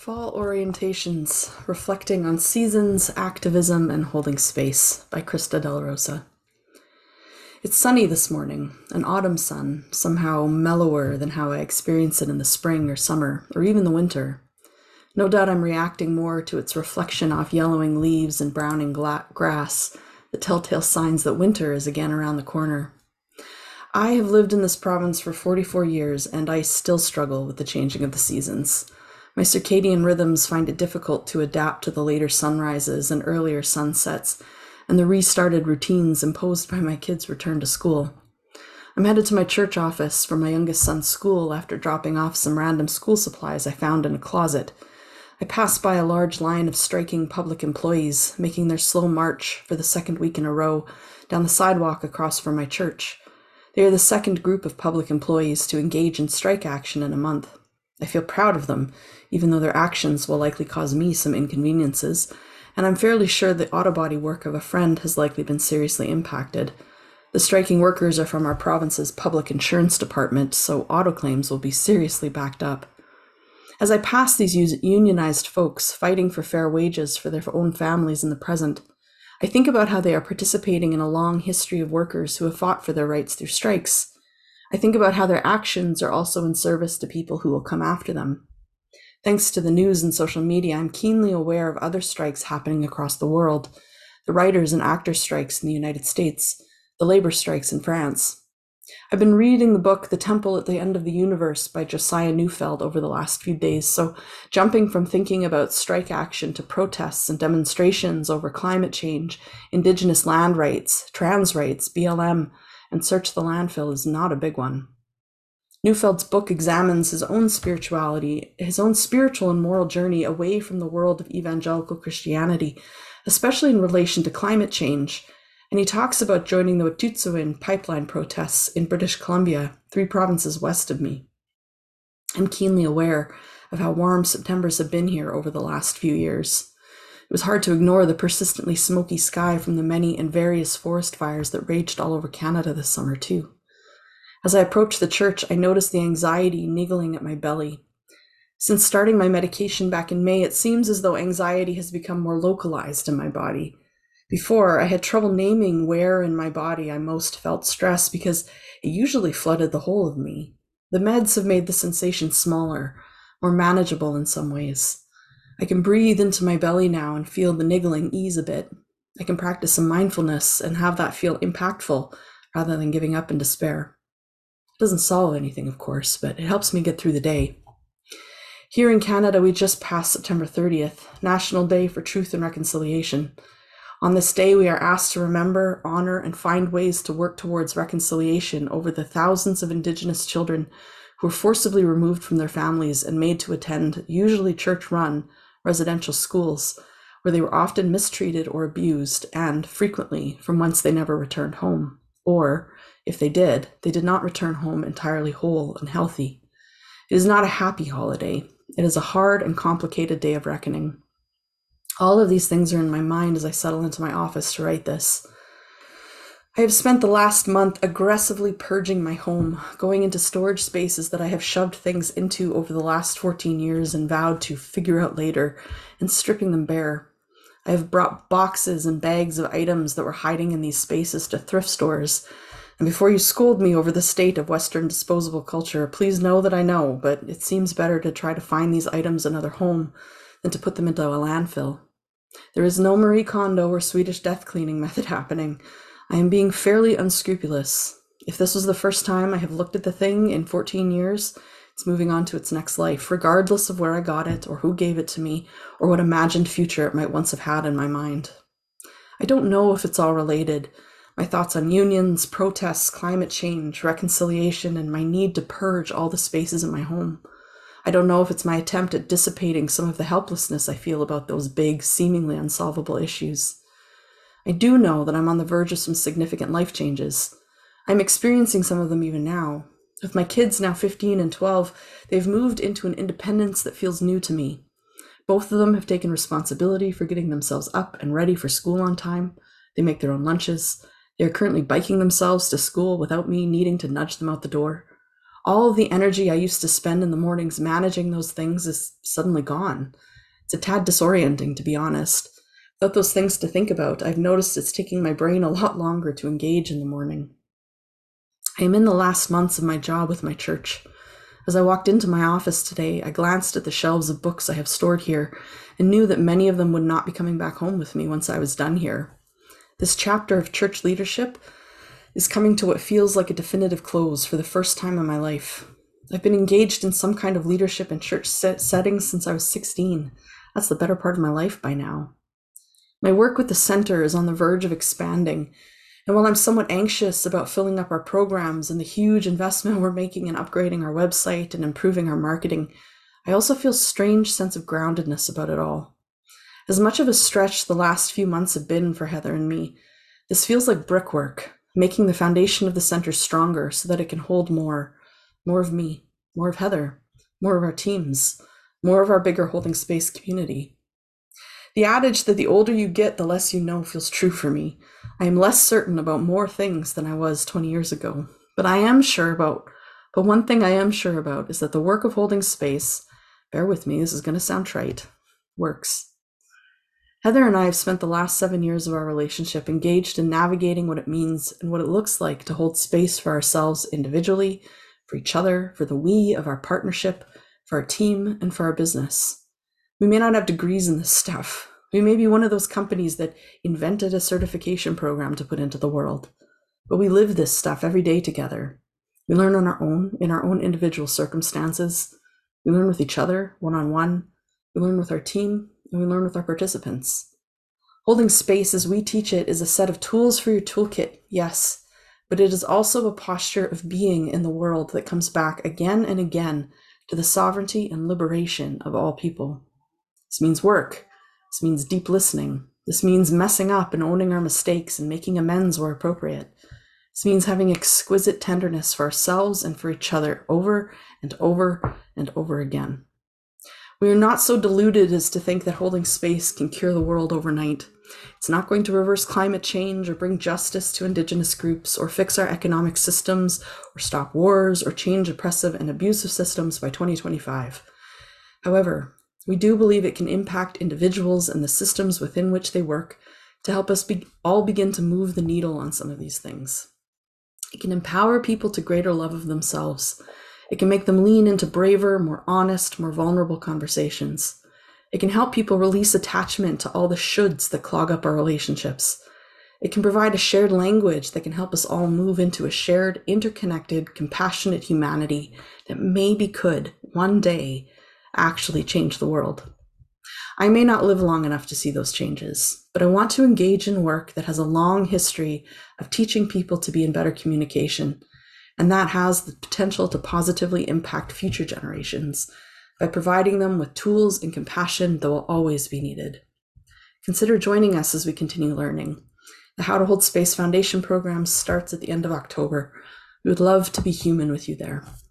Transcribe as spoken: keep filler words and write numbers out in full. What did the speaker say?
Fall Orientations, Reflecting on Seasons, Activism, and Holding Space by Krista Del Rosa. It's sunny this morning, an autumn sun, somehow mellower than how I experience it in the spring or summer, or even the winter. No doubt I'm reacting more to its reflection off yellowing leaves and browning gla- grass, the telltale signs that winter is again around the corner. I have lived in this province for forty-four years, and I still struggle with the changing of the seasons. My circadian rhythms find it difficult to adapt to the later sunrises and earlier sunsets, and the restarted routines imposed by my kids' return to school. I'm headed to my church office for my youngest son's school after dropping off some random school supplies I found in a closet. I pass by a large line of striking public employees, making their slow march for the second week in a row down the sidewalk across from my church. They are the second group of public employees to engage in strike action in a month. I feel proud of them, even though their actions will likely cause me some inconveniences, and I'm fairly sure the auto body work of a friend has likely been seriously impacted. The striking workers are from our province's public insurance department, so auto claims will be seriously backed up. As I pass these unionized folks fighting for fair wages for their own families in the present, I think about how they are participating in a long history of workers who have fought for their rights through strikes. I think about how their actions are also in service to people who will come after them. Thanks to the news and social media, I'm keenly aware of other strikes happening across the world, the writers and actors strikes in the United States, the labor strikes in France. I've been reading the book The Temple at the End of the Universe by Josiah Neufeld over the last few days, so jumping from thinking about strike action to protests and demonstrations over climate change, indigenous land rights, trans rights, B L M, and Search the Landfill is not a big one. Neufeld's book examines his own spirituality, his own spiritual and moral journey away from the world of evangelical Christianity, especially in relation to climate change. And he talks about joining the Wet'suwet'en pipeline protests in British Columbia, three provinces west of me. I'm keenly aware of how warm Septembers have been here over the last few years. It was hard to ignore the persistently smoky sky from the many and various forest fires that raged all over Canada this summer too. As I approached the church, I noticed the anxiety niggling at my belly. Since starting my medication back in May, it seems as though anxiety has become more localized in my body. Before, I had trouble naming where in my body I most felt stress because it usually flooded the whole of me. The meds have made the sensation smaller, more manageable in some ways. I can breathe into my belly now and feel the niggling ease a bit. I can practice some mindfulness and have that feel impactful rather than giving up in despair. It doesn't solve anything, of course, but it helps me get through the day. Here in Canada, we just passed September thirtieth, National Day for Truth and Reconciliation. On this day, we are asked to remember, honor, and find ways to work towards reconciliation over the thousands of Indigenous children who were forcibly removed from their families and made to attend, usually church-run, residential schools, where they were often mistreated or abused, and, frequently, from whence they never returned home. Or, if they did, they did not return home entirely whole and healthy. It is not a happy holiday. It is a hard and complicated day of reckoning. All of these things are in my mind as I settle into my office to write this. I have spent the last month aggressively purging my home, going into storage spaces that I have shoved things into over the last fourteen years and vowed to figure out later, and stripping them bare. I have brought boxes and bags of items that were hiding in these spaces to thrift stores. And before you scold me over the state of Western disposable culture, please know that I know, but it seems better to try to find these items another home than to put them into a landfill. There is no Marie Kondo or Swedish death cleaning method happening. I am being fairly unscrupulous. If this was the first time I have looked at the thing in fourteen years, it's moving on to its next life, regardless of where I got it or who gave it to me or what imagined future it might once have had in my mind. I don't know if it's all related. My thoughts on unions, protests, climate change, reconciliation, and my need to purge all the spaces in my home. I don't know if it's my attempt at dissipating some of the helplessness I feel about those big, seemingly unsolvable issues. I do know that I'm on the verge of some significant life changes. I'm experiencing some of them even now. With my kids now fifteen and twelve, they've moved into an independence that feels new to me. Both of them have taken responsibility for getting themselves up and ready for school on time. They make their own lunches. They are currently biking themselves to school without me needing to nudge them out the door. All of the energy I used to spend in the mornings managing those things is suddenly gone. It's a tad disorienting, to be honest. Without those things to think about, I've noticed it's taking my brain a lot longer to engage in the morning. I am in the last months of my job with my church. As I walked into my office today, I glanced at the shelves of books I have stored here and knew that many of them would not be coming back home with me once I was done here. This chapter of church leadership is coming to what feels like a definitive close for the first time in my life. I've been engaged in some kind of leadership in church set settings since I was sixteen. That's the better part of my life by now. My work with the center is on the verge of expanding, and while I'm somewhat anxious about filling up our programs and the huge investment we're making in upgrading our website and improving our marketing, I also feel a strange sense of groundedness about it all. As much of a stretch the last few months have been for Heather and me, this feels like brickwork, making the foundation of the center stronger so that it can hold more, more of me, more of Heather, more of our teams, more of our bigger holding space community. The adage that the older you get, the less you know feels true for me. I am less certain about more things than I was twenty years ago, but I am sure about, but one thing I am sure about is that the work of holding space, bear with me, this is going to sound trite, works. Heather and I have spent the last seven years of our relationship engaged in navigating what it means and what it looks like to hold space for ourselves individually, for each other, for the we of our partnership, for our team, and for our business. We may not have degrees in this stuff. We may be one of those companies that invented a certification program to put into the world, but we live this stuff every day together. We learn on our own, in our own individual circumstances. We learn with each other, one-on-one. We learn with our team, and we learn with our participants. Holding space as we teach it is a set of tools for your toolkit, yes, but it is also a posture of being in the world that comes back again and again to the sovereignty and liberation of all people. This means work. This means deep listening. This means messing up and owning our mistakes and making amends where appropriate. This means having exquisite tenderness for ourselves and for each other over and over and over again. We are not so deluded as to think that holding space can cure the world overnight. It's not going to reverse climate change or bring justice to Indigenous groups or fix our economic systems or stop wars or change oppressive and abusive systems by twenty twenty-five. However, we do believe it can impact individuals and the systems within which they work to help us be, all begin to move the needle on some of these things. It can empower people to greater love of themselves. It can make them lean into braver, more honest, more vulnerable conversations. It can help people release attachment to all the shoulds that clog up our relationships. It can provide a shared language that can help us all move into a shared, interconnected, compassionate humanity that maybe could, one day, actually change the world. I may not live long enough to see those changes, but I want to engage in work that has a long history of teaching people to be in better communication, and that has the potential to positively impact future generations by providing them with tools and compassion that will always be needed. Consider joining us as we continue learning. The How to Hold Space Foundation program starts at the end of October. We would love to be human with you there.